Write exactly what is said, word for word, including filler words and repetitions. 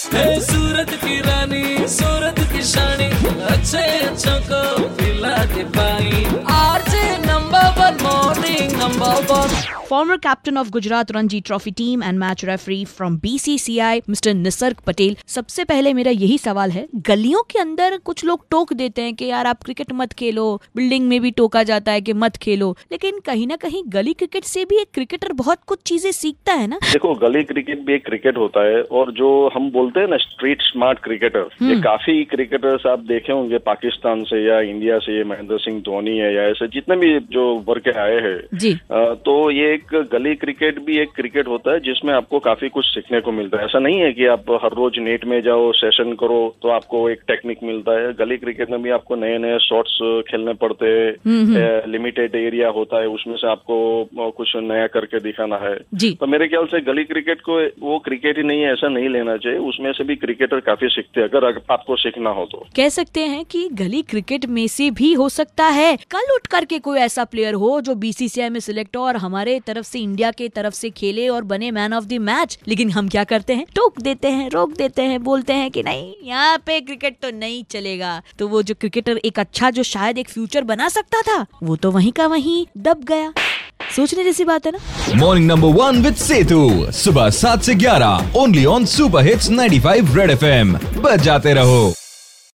है सूरत की रानी, सूरत की शानी, अच्छे अच्छों को पिला के पाई। RJ number one, morning number one. Former captain of Gujarat Ranji Trophy team and match referee from B C C I, mister Nisarg Patel. सबसे पहले मेरा यही सवाल है, गलियों के अंदर कुछ लोग टोक देते हैं कि यार आप क्रिकेट मत खेलो, बिल्डिंग में भी टोका जाता है कि मत खेलो, लेकिन कहीं ना कहीं गली क्रिकेट से भी एक क्रिकेटर बहुत कुछ चीजें सीखता है ना। देखो, गली क्रिकेट भी एक क्रिकेट होता है, और जो हम बोलते हैं ना स्ट्रीट स्मार्ट क्रिकेटर, ये काफी क्रिकेटर्स आप देखे होंगे पाकिस्तान से या इंडिया से, महेंद्र सिंह धोनी है या ऐसे जितने भी जो उभर के आए हैं, तो ये एक गली क्रिकेट भी एक क्रिकेट होता है जिसमें आपको काफी कुछ सीखने को मिलता है। ऐसा नहीं है कि आप हर रोज नेट में जाओ, सेशन करो तो आपको एक टेक्निक मिलता है। गली क्रिकेट में भी आपको नए नए शॉट्स खेलने पड़ते हैं, लिमिटेड एरिया होता है, उसमें से आपको कुछ नया करके दिखाना है। तो मेरे ख्याल से गली क्रिकेट को वो क्रिकेट ही नहीं है ऐसा नहीं लेना चाहिए, उसमें से भी क्रिकेटर काफी सीखते हैं अगर आपको सीखना हो तो। कह सकते हैं कि गली क्रिकेट में से भी हो सकता है कल उठ करके कोई ऐसा प्लेयर हो जो बीसीसीआई में सिलेक्ट हो और हमारे तरफ से, इंडिया के तरफ से खेले और बने मैन ऑफ द मैच, लेकिन हम क्या करते हैं, टोक देते हैं, रोक देते हैं, बोलते हैं कि नहीं यहाँ पे क्रिकेट तो नहीं चलेगा। तो वो जो क्रिकेटर एक अच्छा जो शायद एक फ्यूचर बना सकता था, वो तो वहीं का वहीं दब गया। सोचने जैसी बात है ना। Morning number one with Setu, सुबह सात से ग्यारह, only on super hits ninety five Red F M. बच जाते रहो।